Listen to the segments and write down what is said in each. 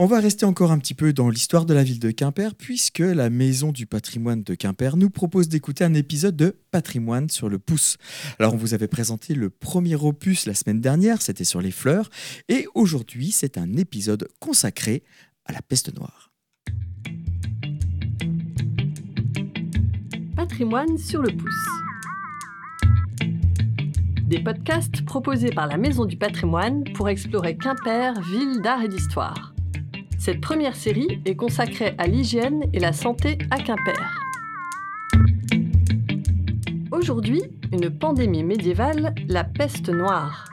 On va rester encore un petit peu dans l'histoire de la ville de Quimper, puisque la Maison du patrimoine de Quimper nous propose d'écouter un épisode de Patrimoine sur le pouce. Alors, on vous avait présenté le premier opus la semaine dernière, c'était sur les fleurs, et aujourd'hui, c'est un épisode consacré à la peste noire. Patrimoine sur le pouce. Des podcasts proposés par la Maison du patrimoine pour explorer Quimper, ville d'art et d'histoire. Cette première série est consacrée à l'hygiène et la santé à Quimper. Aujourd'hui, une pandémie médiévale, la peste noire.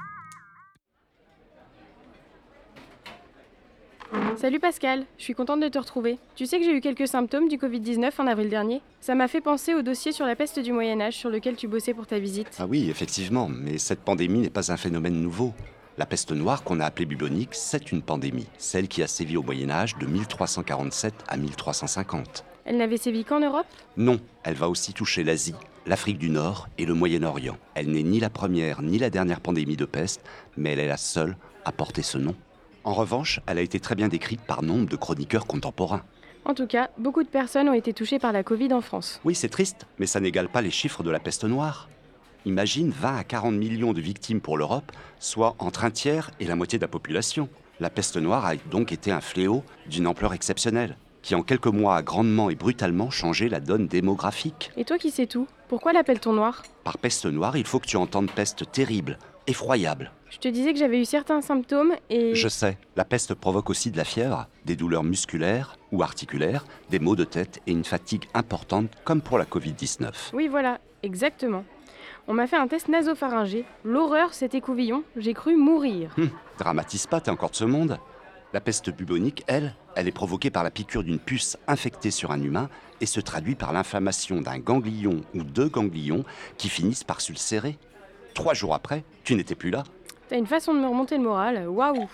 Salut Pascal, je suis contente de te retrouver. Tu sais que j'ai eu quelques symptômes du Covid-19 en avril dernier. Ça m'a fait penser au dossier sur la peste du Moyen-Âge sur lequel tu bossais pour ta visite. Ah oui, effectivement, mais cette pandémie n'est pas un phénomène nouveau. La peste noire, qu'on a appelée bubonique, c'est une pandémie, celle qui a sévi au Moyen-Âge de 1347 à 1350. Elle n'avait sévi qu'en Europe ? Non, elle va aussi toucher l'Asie, l'Afrique du Nord et le Moyen-Orient. Elle n'est ni la première ni la dernière pandémie de peste, mais elle est la seule à porter ce nom. En revanche, elle a été très bien décrite par nombre de chroniqueurs contemporains. En tout cas, beaucoup de personnes ont été touchées par la Covid en France. Oui, c'est triste, mais ça n'égale pas les chiffres de la peste noire. Imagine 20 à 40 millions de victimes pour l'Europe, soit entre un tiers et la moitié de la population. La peste noire a donc été un fléau d'une ampleur exceptionnelle, qui en quelques mois a grandement et brutalement changé la donne démographique. Et toi qui sais tout, pourquoi l'appelle-t-on noir ? Par peste noire, il faut que tu entendes peste terrible, effroyable. Je te disais que j'avais eu certains symptômes et... Je sais, la peste provoque aussi de la fièvre, des douleurs musculaires ou articulaires, des maux de tête et une fatigue importante comme pour la Covid-19. Oui voilà, exactement. On m'a fait un test nasopharyngé. L'horreur, cet écouvillon, j'ai cru mourir. Dramatise pas, t'es encore de ce monde. La peste bubonique, elle est provoquée par la piqûre d'une puce infectée sur un humain et se traduit par l'inflammation d'un ganglion ou deux ganglions qui finissent par s'ulcérer. 3 jours après, tu n'étais plus là. T'as une façon de me remonter le moral, waouh.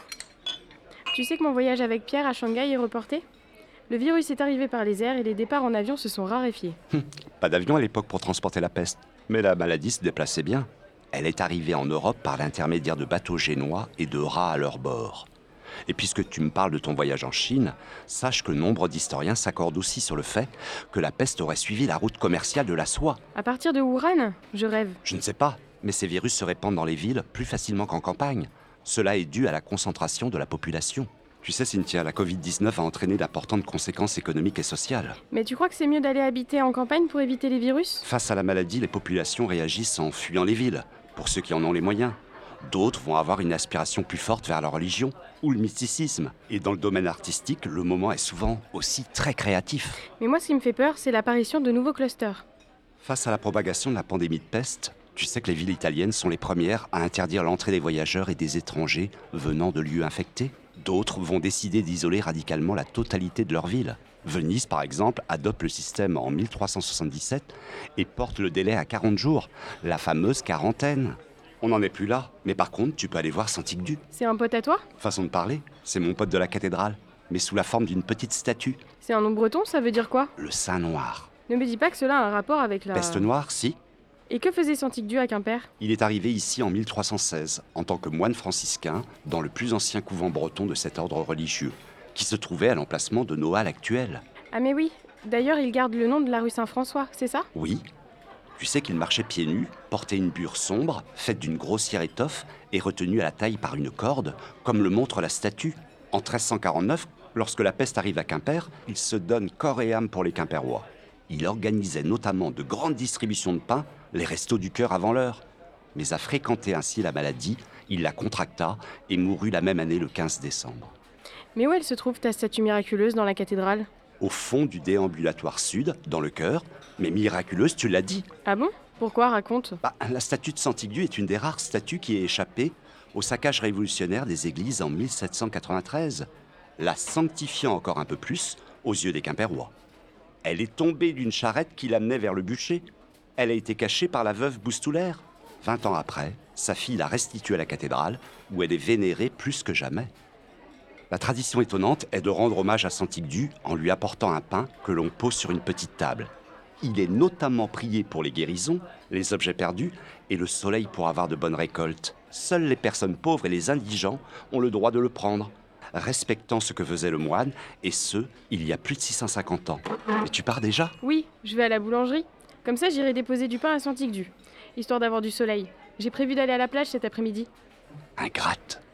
Tu sais que mon voyage avec Pierre à Shanghai est reporté ? Le virus est arrivé par les airs et les départs en avion se sont raréfiés. Pas d'avion à l'époque pour transporter la peste, mais la maladie se déplaçait bien. Elle est arrivée en Europe par l'intermédiaire de bateaux génois et de rats à leur bord. Et puisque tu me parles de ton voyage en Chine, sache que nombre d'historiens s'accordent aussi sur le fait que la peste aurait suivi la route commerciale de la soie. À partir de Wuhan, je rêve. Je ne sais pas, mais ces virus se répandent dans les villes plus facilement qu'en campagne. Cela est dû à la concentration de la population. Tu sais, Cynthia, la Covid-19 a entraîné d'importantes conséquences économiques et sociales. Mais tu crois que c'est mieux d'aller habiter en campagne pour éviter les virus ? Face à la maladie, les populations réagissent en fuyant les villes, pour ceux qui en ont les moyens. D'autres vont avoir une aspiration plus forte vers la religion ou le mysticisme. Et dans le domaine artistique, le moment est souvent aussi très créatif. Mais moi, ce qui me fait peur, c'est l'apparition de nouveaux clusters. Face à la propagation de la pandémie de peste, tu sais que les villes italiennes sont les premières à interdire l'entrée des voyageurs et des étrangers venant de lieux infectés. D'autres vont décider d'isoler radicalement la totalité de leur ville. Venise, par exemple, adopte le système en 1377 et porte le délai à 40 jours, la fameuse quarantaine. On n'en est plus là, mais par contre, tu peux aller voir Saint-Ygdu. C'est un pote à toi ? Façon de parler, c'est mon pote de la cathédrale, mais sous la forme d'une petite statue, C'est un nom breton, ça veut dire quoi ? le Saint Noir. Ne me dis pas que cela a un rapport avec la... Peste noire, si. Et que faisait Saint-Ygdu à Quimper ? Il est arrivé ici en 1316, en tant que moine franciscain, dans le plus ancien couvent breton de cet ordre religieux, qui se trouvait à l'emplacement de nos halles actuelles. Ah mais oui, d'ailleurs il garde le nom de la rue Saint-François, c'est ça ? Oui. Tu sais qu'il marchait pieds nus, portait une bure sombre, faite d'une grossière étoffe et retenue à la taille par une corde, comme le montre la statue. En 1349, lorsque la peste arrive à Quimper, il se donne corps et âme pour les Quimpérois. Il organisait notamment de grandes distributions de pain, les restos du cœur avant l'heure. Mais à fréquenter ainsi la maladie, il la contracta et mourut la même année le 15 décembre. Mais où elle se trouve ta statue miraculeuse dans la cathédrale ? Au fond du déambulatoire sud, dans le chœur, mais miraculeuse, tu l'as dit. Ah bon ? Pourquoi ? Raconte. La statue de Saint-Ygdu est une des rares statues qui est échappée au saccage révolutionnaire des églises en 1793, la sanctifiant encore un peu plus aux yeux des Quimpérois. Elle est tombée d'une charrette qui l'amenait vers le bûcher. Elle a été cachée par la veuve Boustoulaire. 20 ans après, sa fille l'a restituée à la cathédrale, où elle est vénérée plus que jamais. La tradition étonnante est de rendre hommage à Saint-Ygdu en lui apportant un pain que l'on pose sur une petite table. Il est notamment prié pour les guérisons, les objets perdus et le soleil pour avoir de bonnes récoltes. Seules les personnes pauvres et les indigents ont le droit de le prendre. respectant ce que faisait le moine, et ce, il y a plus de 650 ans. Mais tu pars déjà ? Oui, je vais à la boulangerie. Comme ça, j'irai déposer du pain à Santigdu, histoire d'avoir du soleil. J'ai prévu d'aller à la plage cet après-midi. Ingrate.